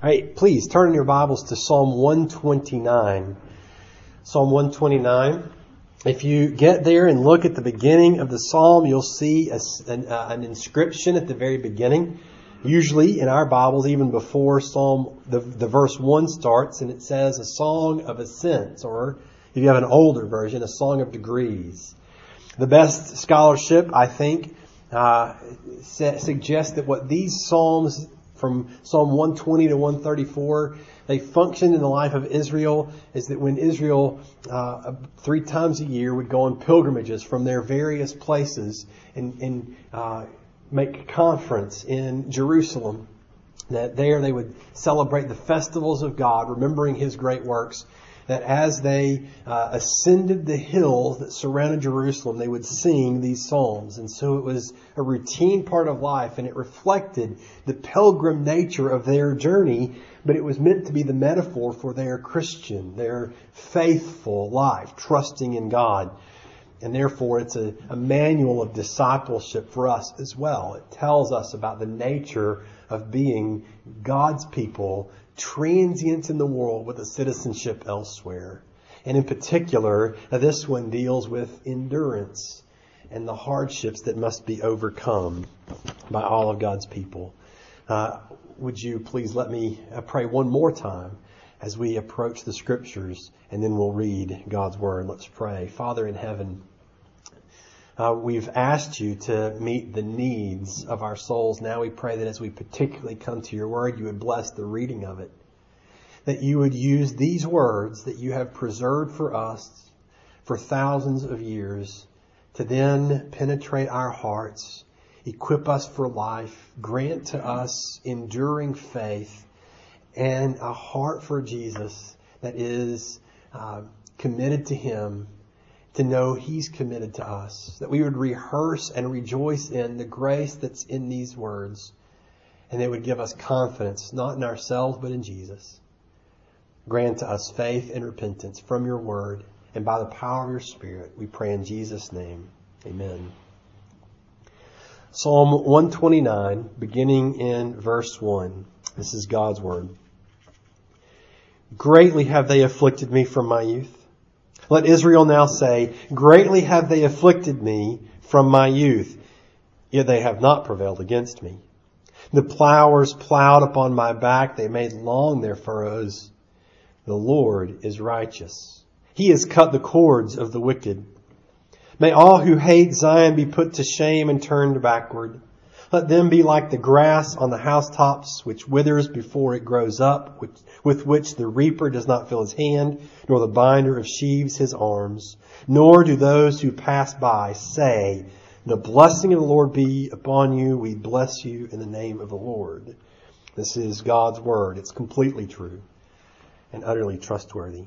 All right, please turn in your Bibles to Psalm 129. Psalm 129. If you get there and look at the beginning of the psalm, you'll see an inscription at the very beginning. Usually in our Bibles, even before the verse 1 starts, and it says a song of ascents, or if you have an older version, a song of degrees. The best scholarship, I think, suggests that what these psalms from Psalm 120 to 134, they function in the life of Israel, is that when Israel 3 times a year would go on pilgrimages from their various places and make conference in Jerusalem, that there they would celebrate the festivals of God, remembering His great works, that as they ascended the hills that surrounded Jerusalem, they would sing these psalms. And so it was a routine part of life, and it reflected the pilgrim nature of their journey, but it was meant to be the metaphor for their Christian, their faithful life, trusting in God. And therefore, it's a manual of discipleship for us as well. It tells us about the nature of being God's people, transients in the world with a citizenship elsewhere. And in particular, this one deals with endurance and the hardships that must be overcome by all of God's people. Would you please let me pray one more time as we approach the Scriptures, and then we'll read God's Word. Let's pray. Father in heaven, we've asked you to meet the needs of our souls. Now we pray that as we particularly come to your word, you would bless the reading of it. That you would use these words that you have preserved for us for thousands of years to then penetrate our hearts, equip us for life, grant to us enduring faith and a heart for Jesus that is committed to Him, to know He's committed to us, that we would rehearse and rejoice in the grace that's in these words, and it would give us confidence, not in ourselves, but in Jesus. Grant to us faith and repentance from your word, and by the power of your Spirit, we pray in Jesus' name. Amen. Psalm 129, beginning in verse 1. This is God's word. Greatly have they afflicted me from my youth. Let Israel now say, greatly have they afflicted me from my youth, yet they have not prevailed against me. The plowers plowed upon my back, they made long their furrows. The Lord is righteous. He has cut the cords of the wicked. May all who hate Zion be put to shame and turned backward. Let them be like the grass on the housetops, which withers before it grows up, with which the reaper does not fill his hand, nor the binder of sheaves his arms. Nor do those who pass by say, the blessing of the Lord be upon you. We bless you in the name of the Lord. This is God's word. It's completely true and utterly trustworthy.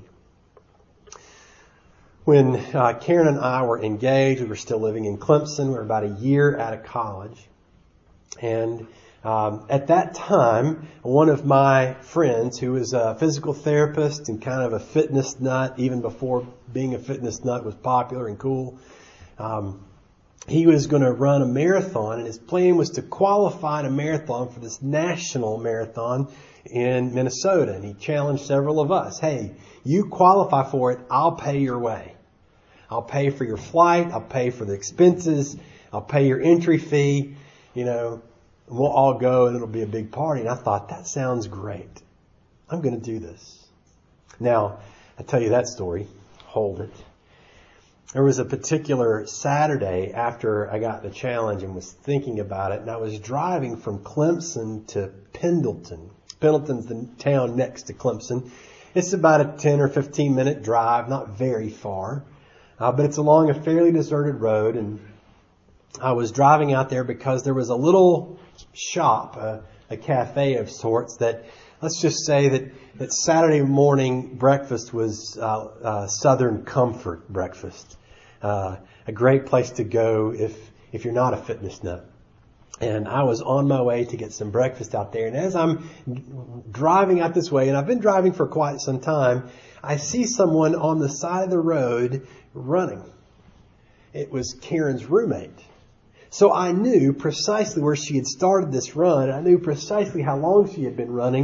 When Karen and I were engaged, we were still living in Clemson. We were about a year out of college. And at that time, one of my friends, who was a physical therapist and kind of a fitness nut, even before being a fitness nut was popular and cool, he was going to run a marathon, and his plan was to qualify in a marathon for this national marathon in Minnesota. And he challenged several of us, hey, you qualify for it, I'll pay your way. I'll pay for your flight, I'll pay for the expenses, I'll pay your entry fee. And we'll all go and it'll be a big party. And I thought, that sounds great. I'm going to do this. Now, I tell you that story. Hold it. There was a particular Saturday after I got the challenge and was thinking about it, and I was driving from Clemson to Pendleton. Pendleton's the town next to Clemson. It's about a 10 or 15 minute drive, not very far, but it's along a fairly deserted road, and I was driving out there because there was a little shop, a cafe of sorts that, let's just say that Saturday morning breakfast was Southern comfort breakfast. A great place to go if you're not a fitness nut. And I was on my way to get some breakfast out there. And as I'm driving out this way, and I've been driving for quite some time, I see someone on the side of the road running. It was Karen's roommate. So I knew precisely where she had started this run. I knew precisely how long she had been running.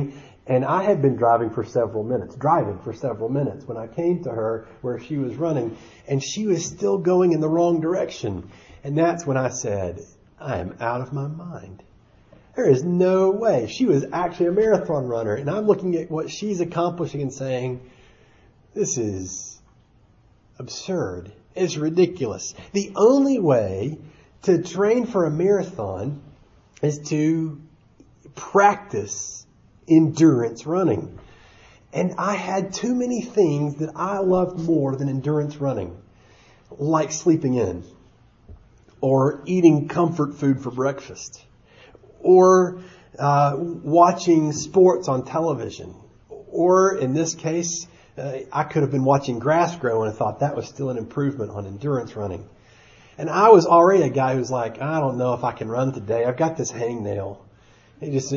And I had been driving for several minutes when I came to her where she was running, and she was still going in the wrong direction. And that's when I said, I am out of my mind. There is no way. She was actually a marathon runner, and I'm looking at what she's accomplishing and saying, this is absurd. It's ridiculous. The only way to train for a marathon is to practice endurance running. And I had too many things that I loved more than endurance running, like sleeping in, or eating comfort food for breakfast, or watching sports on television, or in this case, I could have been watching grass grow and thought that was still an improvement on endurance running. And I was already a guy who's like, I don't know if I can run today. I've got this hangnail. It just,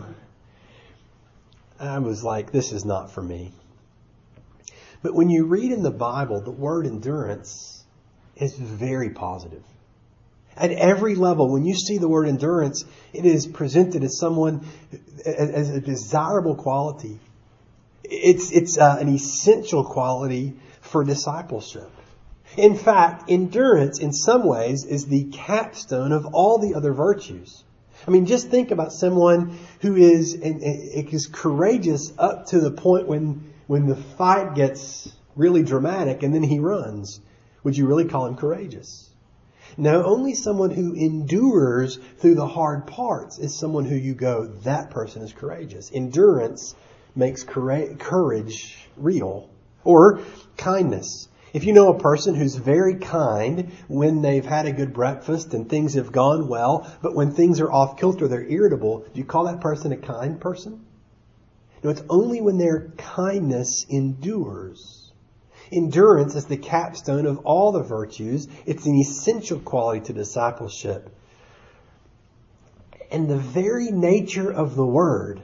I was like, this is not for me. But when you read in the Bible, the word endurance is very positive. At every level, when you see the word endurance, it is presented as as a desirable quality. It's an essential quality for discipleship. In fact, endurance in some ways is the capstone of all the other virtues. I mean, just think about someone who is courageous up to the point when the fight gets really dramatic and then he runs. Would you really call him courageous? No, only someone who endures through the hard parts is someone who you go, that person is courageous. Endurance makes courage real. Or kindness. If you know a person who's very kind when they've had a good breakfast and things have gone well, but when things are off kilter, they're irritable, do you call that person a kind person? No, it's only when their kindness endures. Endurance is the capstone of all the virtues. It's an essential quality to discipleship. And the very nature of the word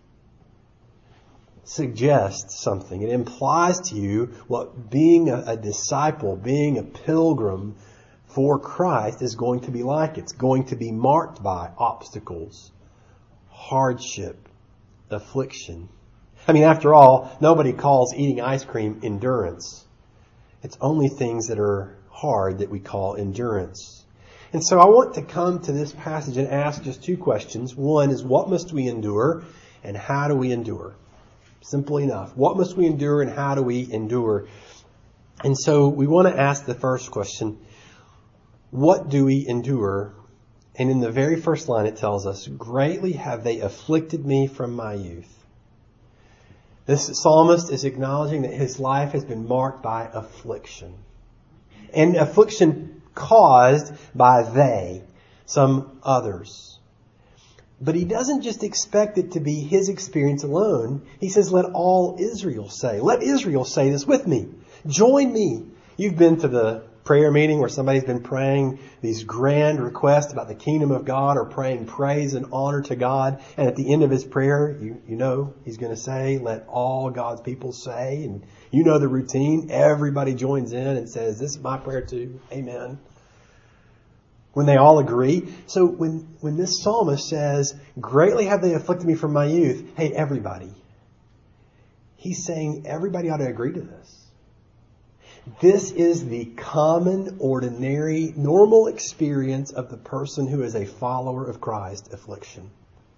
suggests something. It implies to you what being a disciple, being a pilgrim for Christ is going to be like. It's going to be marked by obstacles, hardship, affliction. I mean, after all, nobody calls eating ice cream endurance. It's only things that are hard that we call endurance. And so I want to come to this passage and ask just two questions. One is, what must we endure, and how do we endure? Simple enough. What must we endure, and how do we endure? And so we want to ask the first question, what do we endure? And in the very first line it tells us, greatly have they afflicted me from my youth. This psalmist is acknowledging that his life has been marked by affliction. And affliction caused by some others. But he doesn't just expect it to be his experience alone. He says, let all Israel say. Let Israel say this with me. Join me. You've been to the prayer meeting where somebody's been praying these grand requests about the kingdom of God, or praying praise and honor to God. And at the end of his prayer, you know he's going to say, let all God's people say. And you know the routine. Everybody joins in and says, this is my prayer too. Amen. When they all agree. So when this psalmist says, greatly have they afflicted me from my youth. Hey, everybody. He's saying everybody ought to agree to this. This is the common, ordinary, normal experience of the person who is a follower of Christ, affliction.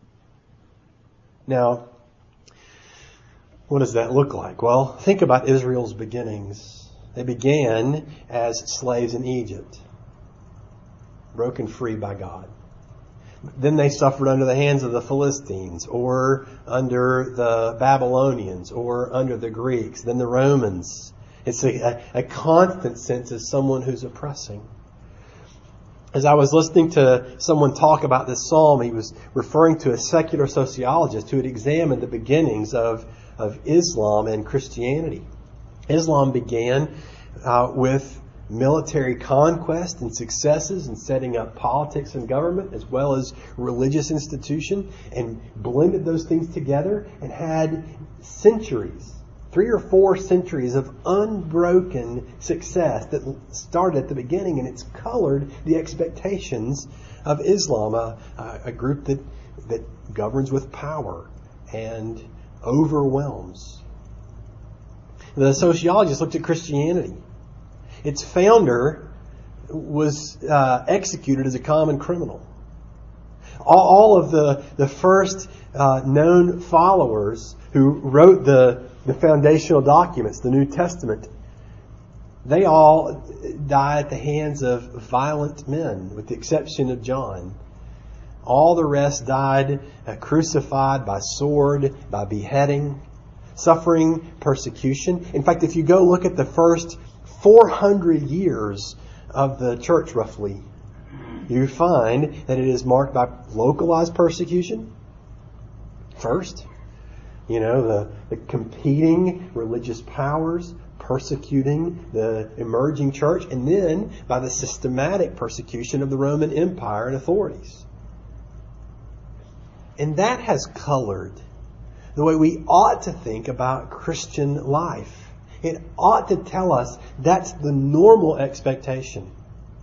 Now, what does that look like? Well, think about Israel's beginnings. They began as slaves in Egypt, broken free by God. Then they suffered under the hands of the Philistines, or under the Babylonians, or under the Greeks, then the Romans. It's a constant sense of someone who's oppressing. As I was listening to someone talk about this psalm, he was referring to a secular sociologist who had examined the beginnings of Islam and Christianity. Islam began with military conquest and successes and setting up politics and government as well as religious institution, and blended those things together and had centuries, 3 or 4 centuries of unbroken success that started at the beginning, and it's colored the expectations of Islam, a group that governs with power and overwhelms. The sociologist looked at Christianity. Its founder was executed as a common criminal. All of the first known followers who wrote the foundational documents, the New Testament, they all died at the hands of violent men, with the exception of John. All the rest died crucified by sword, by beheading, suffering persecution. In fact, if you go look at the first 400 years of the church, roughly, you find that it is marked by localized persecution. First, the competing religious powers persecuting the emerging church, and then by the systematic persecution of the Roman Empire and authorities. And that has colored the way we ought to think about Christian life. It ought to tell us that's the normal expectation.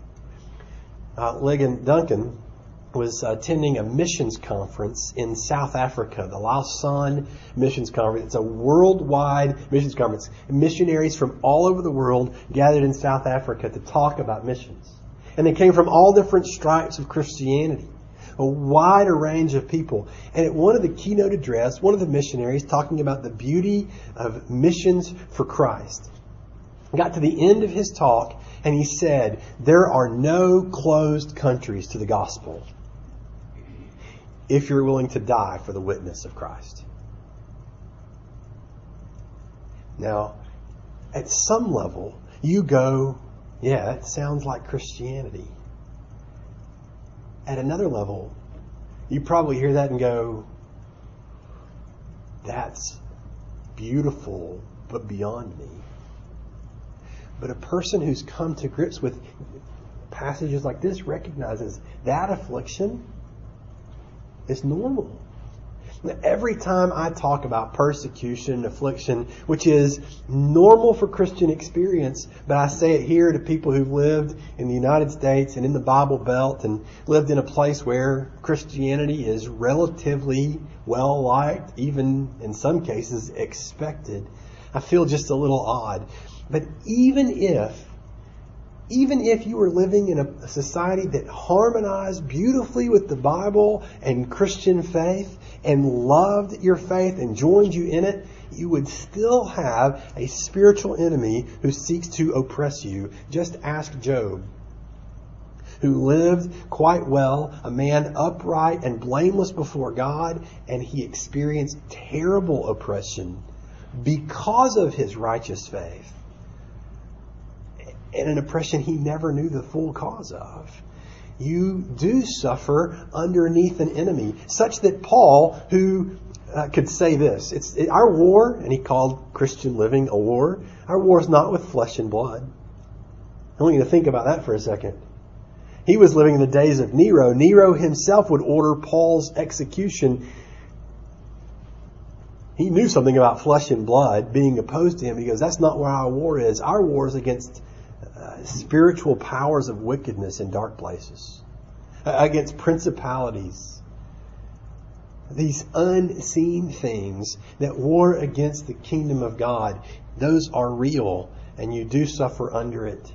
Ligon Duncan was attending a missions conference in South Africa, the Lausanne Missions Conference. It's a worldwide missions conference. Missionaries from all over the world gathered in South Africa to talk about missions. And they came from all different stripes of Christianity, a wider range of people. And at one of the keynote address, one of the missionaries talking about the beauty of missions for Christ got to the end of his talk and he said, there are no closed countries to the gospel if you're willing to die for the witness of Christ. Now, at some level, you go, yeah, that sounds like Christianity. At another level, you probably hear that and go, that's beautiful, but beyond me. But a person who's come to grips with passages like this recognizes that affliction is normal. Every time I talk about persecution and affliction, which is normal for Christian experience, but I say it here to people who've lived in the United States and in the Bible Belt and lived in a place where Christianity is relatively well liked, even in some cases expected, I feel just a little odd. But even if you were living in a society that harmonized beautifully with the Bible and Christian faith and loved your faith and joined you in it, you would still have a spiritual enemy who seeks to oppress you. Just ask Job, who lived quite well, a man upright and blameless before God, and he experienced terrible oppression because of his righteous faith. And an oppression he never knew the full cause of. You do suffer underneath an enemy, such that Paul, who could say this, our war, and he called Christian living a war, our war is not with flesh and blood. I want you to think about that for a second. He was living in the days of Nero. Nero himself would order Paul's execution. He knew something about flesh and blood being opposed to him. He goes, that's not where our war is. Our war is against spiritual powers of wickedness in dark places, against principalities, these unseen things that war against the kingdom of God. Those are real, and you do suffer under it.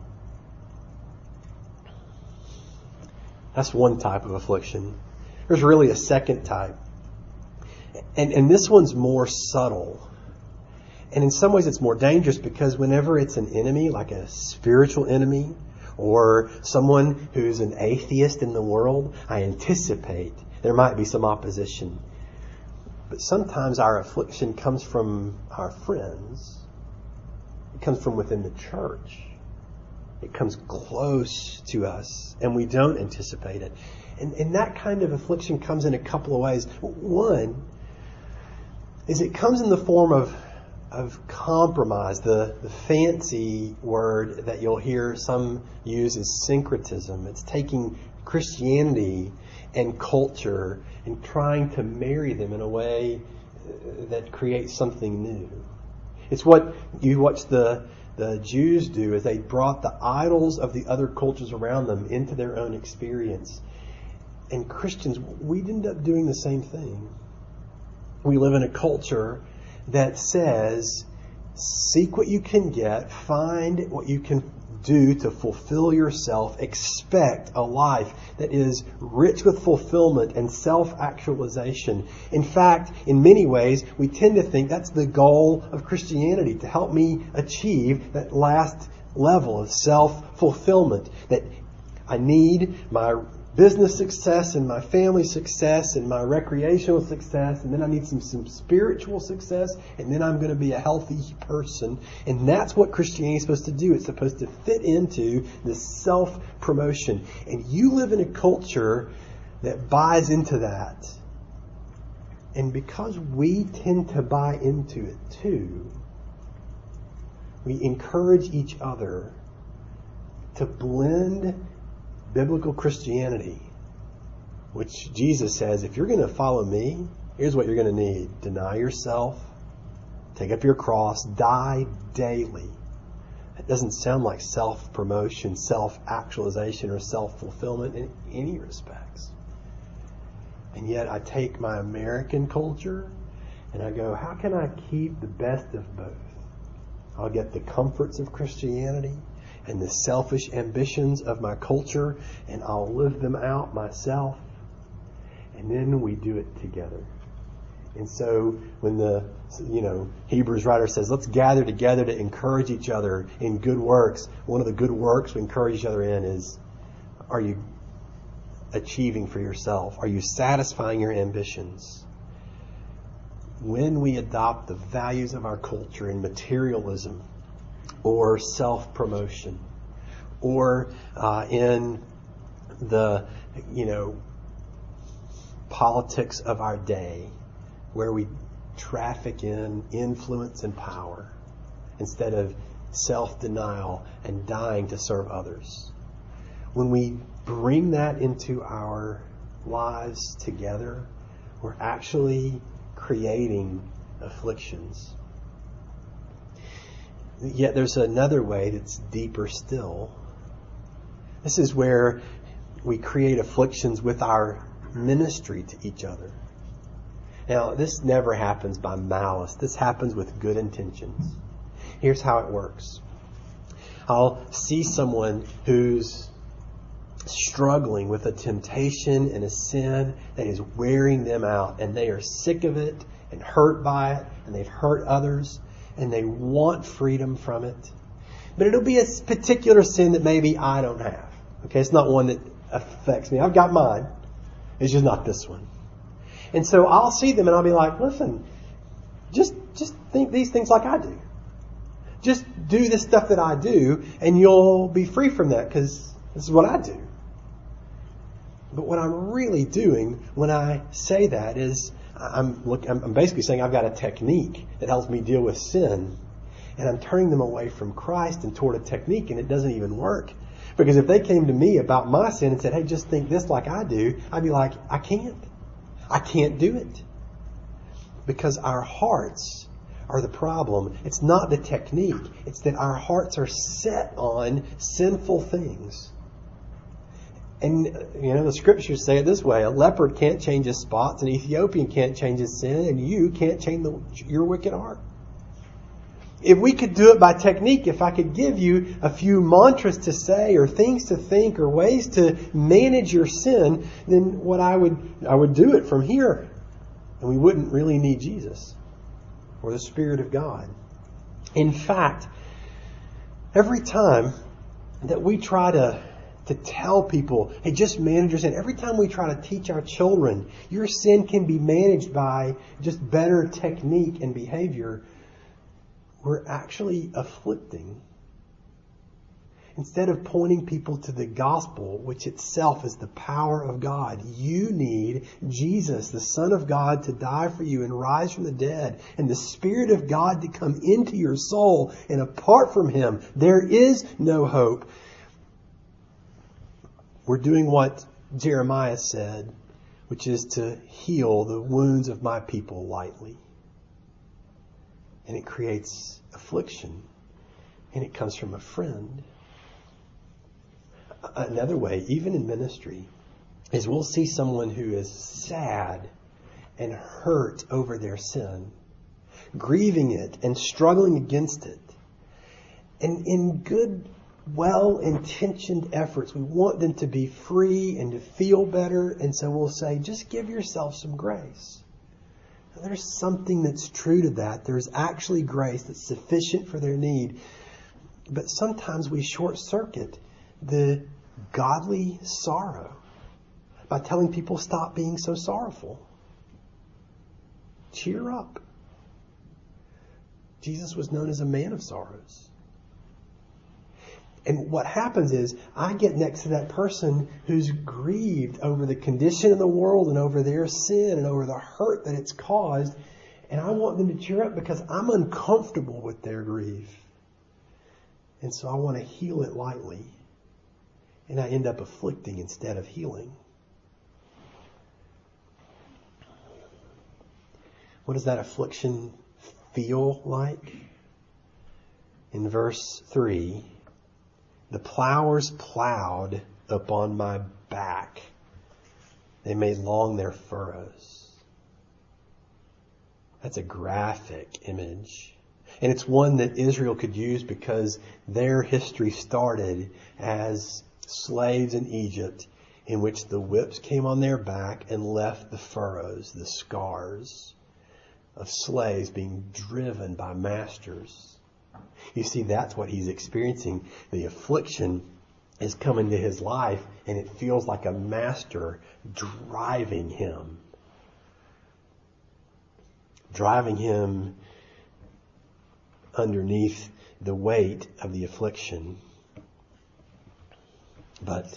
That's one type of affliction. There's really a second type, and this one's more subtle. And in some ways it's more dangerous because whenever it's an enemy, like a spiritual enemy, or someone who's an atheist in the world, I anticipate there might be some opposition. But sometimes our affliction comes from our friends. It comes from within the church. It comes close to us, and we don't anticipate it. And that kind of affliction comes in a couple of ways. One is it comes in the form of compromise. The fancy word that you'll hear some use is syncretism. It's taking Christianity and culture and trying to marry them in a way that creates something new. It's what you watch the Jews do, is they brought the idols of the other cultures around them into their own experience. And Christians, we end up doing the same thing. we live in a culture that says, seek what you can get, find what you can do to fulfill yourself, expect a life that is rich with fulfillment and self-actualization. In fact, in many ways, we tend to think that's the goal of Christianity, to help me achieve that last level of self-fulfillment, that I need my business success and my family success and my recreational success, and then I need some spiritual success, and then I'm going to be a healthy person. And that's what Christianity is supposed to do. It's supposed to fit into this self-promotion. And you live in a culture that buys into that. And because we tend to buy into it too, we encourage each other to blend biblical Christianity, which Jesus says, if you're going to follow me, here's what you're going to need. Deny yourself, take up your cross, die daily. That doesn't sound like self-promotion, self-actualization, or self-fulfillment in any respects. And yet I take my American culture and I go, how can I keep the best of both? I'll get the comforts of Christianity and the selfish ambitions of my culture, and I'll live them out myself. And then we do it together. And so when the Hebrews writer says, let's gather together to encourage each other in good works, one of the good works we encourage each other in is, are you achieving for yourself? Are you satisfying your ambitions? When we adopt the values of our culture in materialism, or self-promotion, or in the, politics of our day, where we traffic in influence and power instead of self-denial and dying to serve others. When we bring that into our lives together, we're actually creating afflictions. Yet there's another way that's deeper still. This is where we create afflictions with our ministry to each other. Now, this never happens by malice. This happens with good intentions. Here's how it works. I'll see someone who's struggling with a temptation and a sin that is wearing them out, and they are sick of it and hurt by it, and they've hurt others, and they want freedom from it. But it'll be a particular sin that maybe I don't have. Okay, it's not one that affects me. I've got mine. It's just not this one. And so I'll see them and I'll be like, listen, just think these things like I do. Just do the stuff that I do, and you'll be free from that, because this is what I do. But what I'm really doing when I say that is I'm basically saying I've got a technique that helps me deal with sin, and I'm turning them away from Christ and toward a technique, and it doesn't even work. Because if they came to me about my sin and said, hey, just think this like I do, I'd be like, I can't do it. Because our hearts are the problem. It's not the technique. It's that our hearts are set on sinful things. And, the scriptures say it this way: a leopard can't change his spots, an Ethiopian can't change his sin, and you can't change your wicked heart. If we could do it by technique, if I could give you a few mantras to say, or things to think, or ways to manage your sin, then what I would do it from here. And we wouldn't really need Jesus or the Spirit of God. In fact, every time that we try to tell people, hey, just manage your sin. Every time we try to teach our children, your sin can be managed by just better technique and behavior, we're actually afflicting. Instead of pointing people to the gospel, which itself is the power of God, you need Jesus, the Son of God, to die for you and rise from the dead, and the Spirit of God to come into your soul. And apart from Him, there is no hope. We're doing what Jeremiah said, which is to heal the wounds of my people lightly. And it creates affliction. And it comes from a friend. Another way, even in ministry, is we'll see someone who is sad and hurt over their sin, grieving it and struggling against it. And in good, well-intentioned efforts, we want them to be free and to feel better. And so we'll say, just give yourself some grace. Now, there's something that's true to that. There's actually grace that's sufficient for their need. But sometimes we short-circuit the godly sorrow by telling people, stop being so sorrowful. Cheer up. Jesus was known as a man of sorrows. And what happens is I get next to that person who's grieved over the condition of the world and over their sin and over the hurt that it's caused. And I want them to cheer up because I'm uncomfortable with their grief. And so I want to heal it lightly. And I end up afflicting instead of healing. What does that affliction feel like? In verse 3, the plowers plowed upon my back. They made long their furrows. That's a graphic image. And it's one that Israel could use because their history started as slaves in Egypt, in which the whips came on their back and left the furrows, the scars of slaves being driven by masters. You see, that's what he's experiencing. The affliction is coming to his life, and it feels like a master driving him underneath the weight of the affliction. But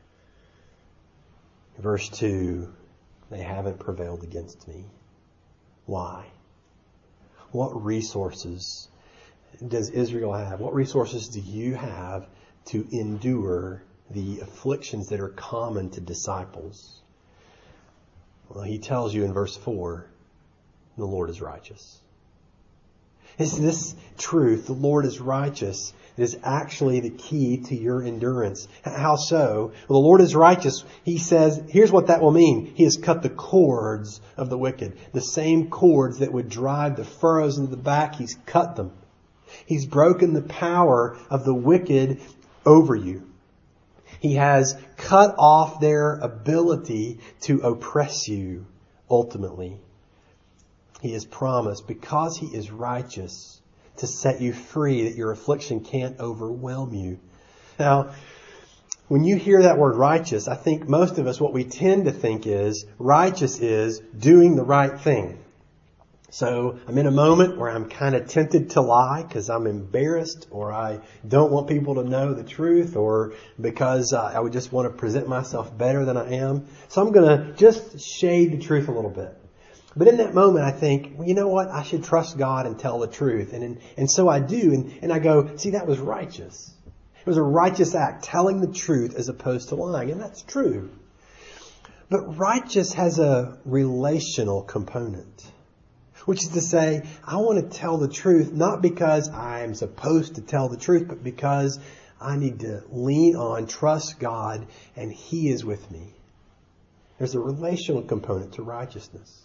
verse 2, they haven't prevailed against me. Why? What resources does Israel have? What resources do you have to endure the afflictions that are common to disciples? Well, he tells you in verse 4, the Lord is righteous. It's this truth, the Lord is righteous, that is actually the key to your endurance. How so? Well, the Lord is righteous. He says, here's what that will mean. He has cut the cords of the wicked. The same cords that would drive the furrows into the back, He's cut them. He's broken the power of the wicked over you. He has cut off their ability to oppress you ultimately. He has promised, because He is righteous, to set you free, that your affliction can't overwhelm you. Now, when you hear that word righteous, I think most of us, what we tend to think is, righteous is doing the right thing. So I'm in a moment where I'm kind of tempted to lie because I'm embarrassed, or I don't want people to know the truth, or because I would just want to present myself better than I am. So I'm going to just shade the truth a little bit. But in that moment, I think, well, you know what? I should trust God and tell the truth. And so I do. And I go, see, that was righteous. It was a righteous act, telling the truth as opposed to lying. And that's true. But righteous has a relational component, which is to say, I want to tell the truth, not because I'm supposed to tell the truth, but because I need to lean on, trust God, and He is with me. There's a relational component to righteousness.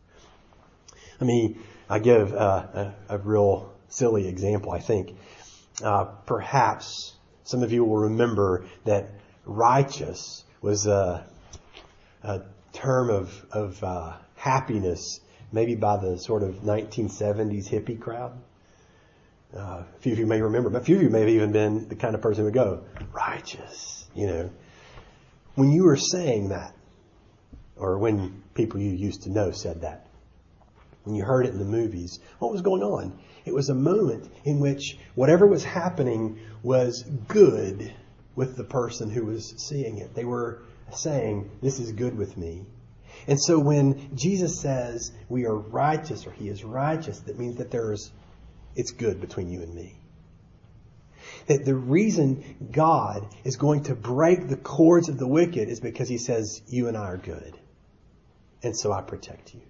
I give a real silly example, I think. Perhaps some of you will remember that righteous was a term of happiness, maybe by the sort of 1970s hippie crowd. A few of you may remember, but a few of you may have even been the kind of person who would go, righteous, When you were saying that, or when people you used to know said that, when you heard it in the movies, what was going on? It was a moment in which whatever was happening was good with the person who was seeing it. They were saying, this is good with me. And so when Jesus says we are righteous, or He is righteous, that means that it's good between you and me. That the reason God is going to break the cords of the wicked is because He says you and I are good. And so I protect you.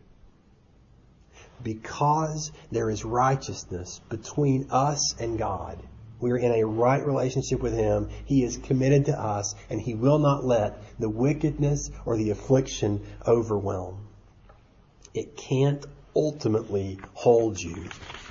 Because there is righteousness between us and God, we are in a right relationship with Him. He is committed to us, and He will not let the wickedness or the affliction overwhelm. it can't ultimately hold you.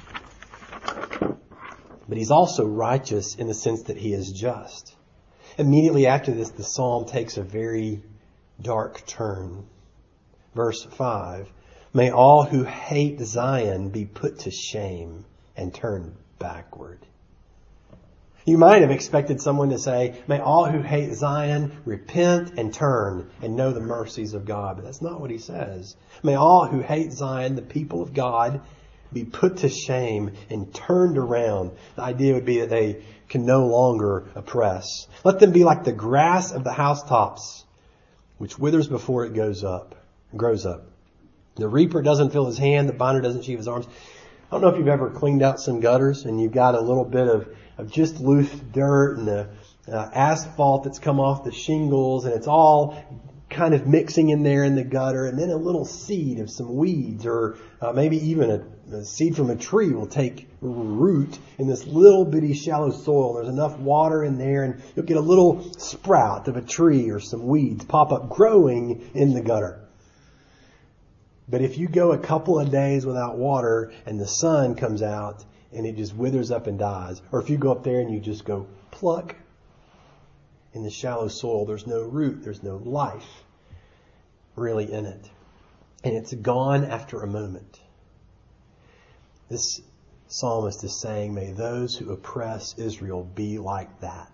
But he's also righteous in the sense that he is just. Immediately after this, the psalm takes a very dark turn. Verse 5, may all who hate Zion be put to shame and turn backward. You might have expected someone to say, may all who hate Zion repent and turn and know the mercies of God. But that's not what he says. May all who hate Zion, the people of God, be put to shame and turned around. The idea would be that they can no longer oppress. Let them be like the grass of the housetops, which withers before it grows up. The reaper doesn't fill his hand, the binder doesn't sheave his arms. I don't know if you've ever cleaned out some gutters and you've got a little bit of just loose dirt and the asphalt that's come off the shingles, and it's all kind of mixing in there in the gutter, and then a little seed of some weeds or maybe even a seed from a tree will take root in this little bitty shallow soil. There's enough water in there and you'll get a little sprout of a tree or some weeds pop up growing in the gutter. But if you go a couple of days without water and the sun comes out and it just withers up and dies, or if you go up there and you just go pluck in the shallow soil, there's no root, there's no life really in it. And it's gone after a moment. This psalmist is saying, may those who oppress Israel be like that.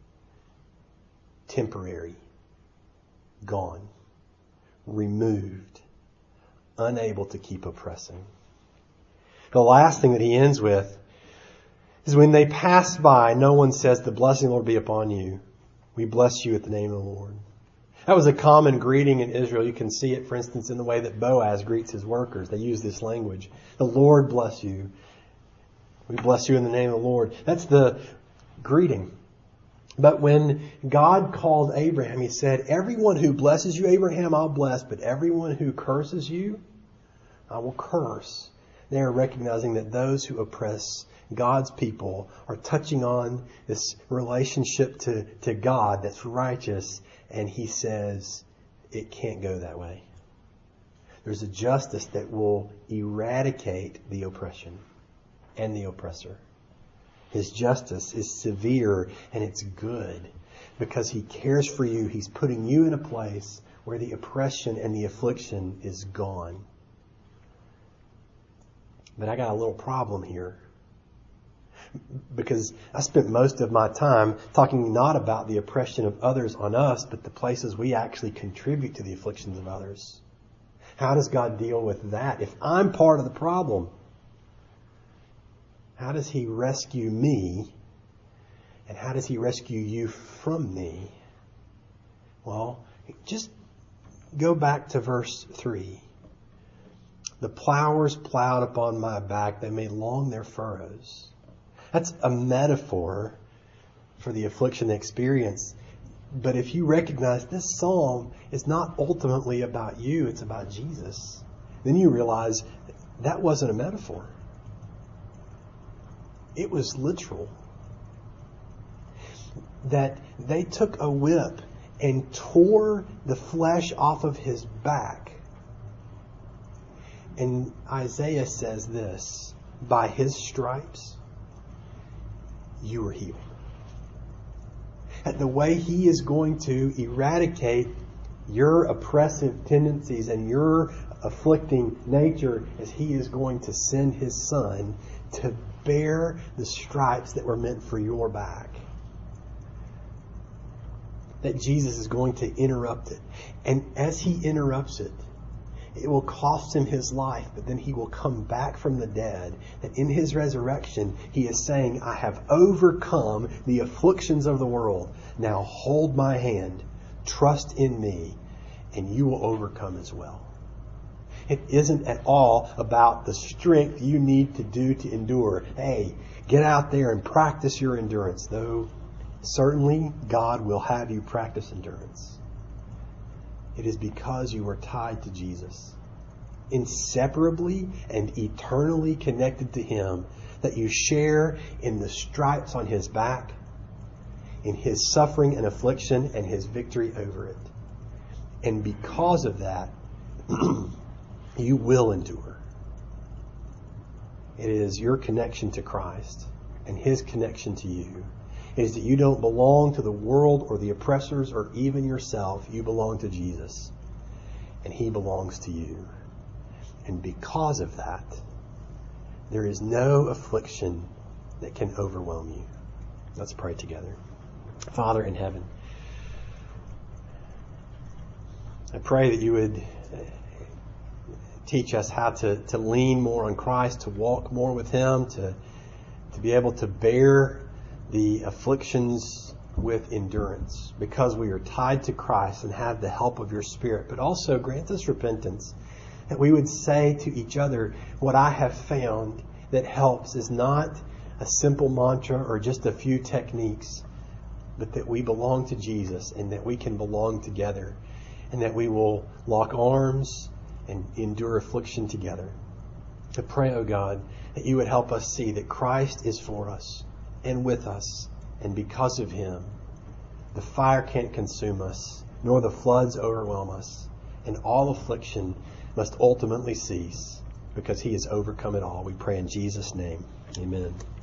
Temporary. Gone. Removed. Unable to keep oppressing. The last thing that he ends with is when they pass by, no one says, the blessing of the Lord be upon you. We bless you at the name of the Lord. That was a common greeting in Israel. You can see it, for instance, in the way that Boaz greets his workers. They use this language. The Lord bless you. We bless you in the name of the Lord. That's the greeting. But when God called Abraham, he said, everyone who blesses you, Abraham, I'll bless, but everyone who curses you, I will curse. They are recognizing that those who oppress God's people are touching on this relationship to God that's righteous. And he says, it can't go that way. There's a justice that will eradicate the oppression and the oppressor. His justice is severe and it's good because he cares for you. He's putting you in a place where the oppression and the affliction is gone. But I got a little problem here. Because I spent most of my time talking not about the oppression of others on us, but the places we actually contribute to the afflictions of others. How does God deal with that? If I'm part of the problem, how does he rescue me? And how does he rescue you from me? Well, just go back to verse 3. The plowers plowed upon my back, they made long their furrows. That's a metaphor for the affliction they experience. But if you recognize this psalm is not ultimately about you, it's about Jesus, then you realize that wasn't a metaphor. It was literal. That they took a whip and tore the flesh off of his back. And Isaiah says this, by his stripes, you were healed. And the way he is going to eradicate your oppressive tendencies and your afflicting nature is he is going to send his son to bear the stripes that were meant for your back. That Jesus is going to interrupt it. And as he interrupts it, it will cost him his life, but then he will come back from the dead. That in his resurrection, he is saying, I have overcome the afflictions of the world. Now hold my hand, trust in me, and you will overcome as well. It isn't at all about the strength you need to do to endure. Hey, get out there and practice your endurance, though certainly God will have you practice endurance. It is because you are tied to Jesus, inseparably and eternally connected to him, that you share in the stripes on his back, in his suffering and affliction and his victory over it. And because of that, you will endure. It is your connection to Christ and His connection to you. It is that you don't belong to the world or the oppressors or even yourself. You belong to Jesus, and He belongs to you. And because of that, there is no affliction that can overwhelm you. Let's pray together. Father in heaven, I pray that you would teach us how to lean more on Christ, to walk more with Him, to be able to bear the afflictions with endurance, because we are tied to Christ and have the help of your Spirit. But also grant us repentance, that we would say to each other, what I have found that helps is not a simple mantra or just a few techniques, but that we belong to Jesus and that we can belong together, and that we will lock arms and endure affliction together. I pray, O God, that you would help us see that Christ is for us and with us, and because of Him, the fire can't consume us, nor the floods overwhelm us, and all affliction must ultimately cease, because He has overcome it all. We pray in Jesus' name. Amen.